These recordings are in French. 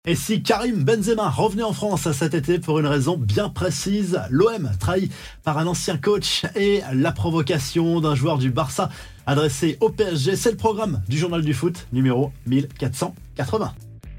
Et si Karim Benzema revenait en France cet été pour une raison bien précise, l'OM trahi par un ancien coach et la provocation d'un joueur du Barça adressé au PSG, c'est le programme du Journal du Foot numéro 1480.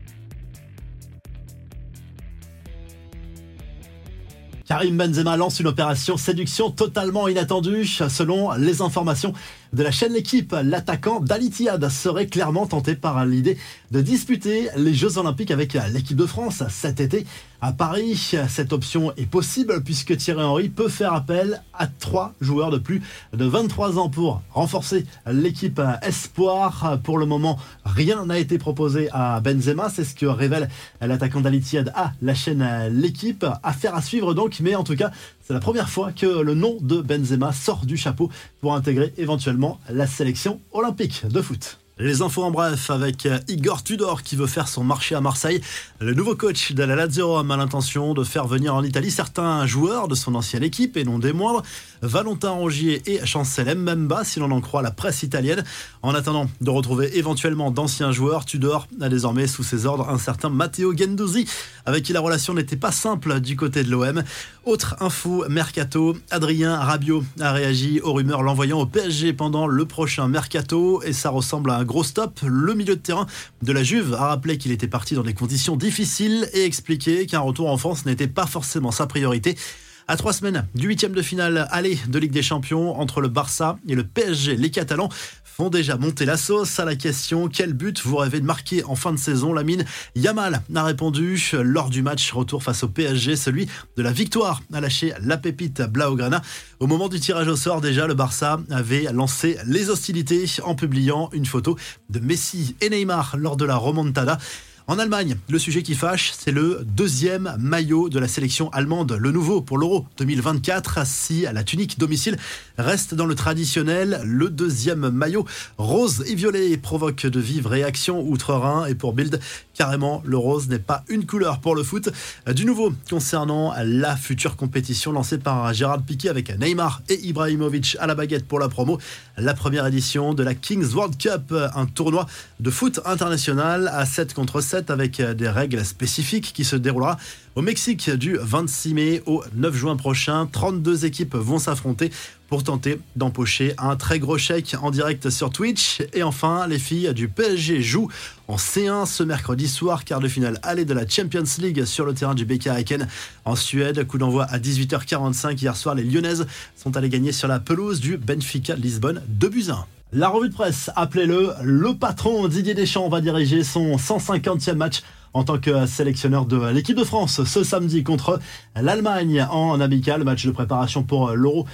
Karim Benzema lance une opération séduction totalement inattendue. Selon les informations de la chaîne L'Équipe, l'attaquant d'Al Ittihad serait clairement tenté par l'idée de disputer les Jeux Olympiques avec l'équipe de France cet été à Paris. Cette option est possible puisque Thierry Henry peut faire appel à 3 joueurs de plus de 23 ans pour renforcer l'équipe espoir. Pour le moment, rien n'a été proposé à Benzema. C'est ce que révèle l'attaquant d'Al Ittihad à la chaîne L'Équipe. Affaire à suivre donc, mais en tout cas, c'est la première fois que le nom de Benzema sort du chapeau pour intégrer éventuellement la sélection olympique de foot. Les infos en bref avec Igor Tudor qui veut faire son marché à Marseille. Le nouveau coach de la Lazio Rome a l'intention de faire venir en Italie certains joueurs de son ancienne équipe et non des moindres. Valentin Rongier et Chancel Mbemba si l'on en croit la presse italienne. En attendant de retrouver éventuellement d'anciens joueurs, Tudor a désormais sous ses ordres un certain Matteo Guendouzi avec qui la relation n'était pas simple du côté de l'OM. Autre info mercato, Adrien Rabiot a réagi aux rumeurs l'envoyant au PSG pendant le prochain mercato et ça ressemble à un gros stop. Le milieu de terrain de la Juve a rappelé qu'il était parti dans des conditions difficiles et expliqué qu'un retour en France n'était pas forcément sa priorité. À 3 semaines du 8e de finale aller de Ligue des Champions entre le Barça et le PSG, les Catalans font déjà monter la sauce. À la question « Quel but vous rêvez de marquer en fin de saison ?» Lamine Yamal a répondu lors du match retour face au PSG, celui de la victoire a lâché la pépite Blaugrana. Au moment du tirage au sort, déjà, le Barça avait lancé les hostilités en publiant une photo de Messi et Neymar lors de la remontada. En Allemagne, le sujet qui fâche, c'est le 2e maillot de la sélection allemande, le nouveau pour l'Euro 2024. Si la tunique domicile reste dans le traditionnel, le 2e maillot rose et violet provoque de vives réactions outre-Rhin. Et pour Bild, carrément, le rose n'est pas une couleur pour le foot. Du nouveau concernant la future compétition lancée par Gérard Piqué avec Neymar et Ibrahimovic à la baguette pour la promo. La première édition de la Kings World Cup, un tournoi de foot international à 7 contre 7 avec des règles spécifiques qui se déroulera au Mexique du 26 mai au 9 juin prochain. 32 équipes vont s'affronter pour tenter d'empocher un très gros chèque en direct sur Twitch. Et enfin, les filles du PSG jouent en C1 ce mercredi soir, quart de finale aller de la Champions League sur le terrain du BK Häcken en Suède. Coup d'envoi à 18h45. Hier soir, les Lyonnaises sont allées gagner sur la pelouse du Benfica Lisbonne 2-1. La revue de presse, appelez-le patron. Didier Deschamps va diriger son 150e match en tant que sélectionneur de l'équipe de France ce samedi contre l'Allemagne en amical, match de préparation pour l'Euro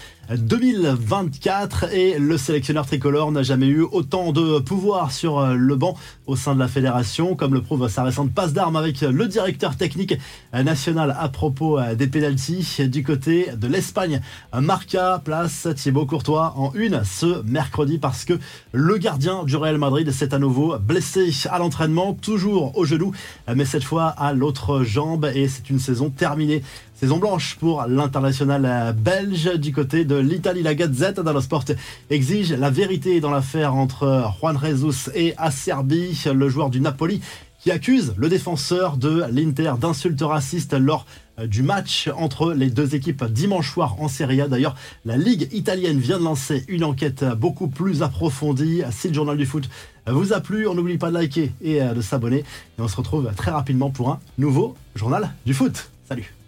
2024 et le sélectionneur tricolore n'a jamais eu autant de pouvoir sur le banc au sein de la fédération, comme le prouve sa récente passe d'armes avec le directeur technique national à propos des pénaltys. Du côté de l'Espagne, Marca place Thibaut Courtois en une ce mercredi parce que le gardien du Real Madrid s'est à nouveau blessé à l'entraînement, toujours au genou, mais cette fois à l'autre jambe et c'est une saison terminée. Saison blanche pour l'international belge. Du côté de l'Italie, la Gazette dello Sport exige la vérité dans l'affaire entre Juan Jesus et Acerbi, le joueur du Napoli qui accuse le défenseur de l'Inter d'insultes racistes lors du match entre les deux équipes dimanche soir en Serie A. D'ailleurs, la Ligue italienne vient de lancer une enquête beaucoup plus approfondie. Si le Journal du Foot vous a plu, on n'oublie pas de liker et de s'abonner. Et on se retrouve très rapidement pour un nouveau Journal du Foot. Salut!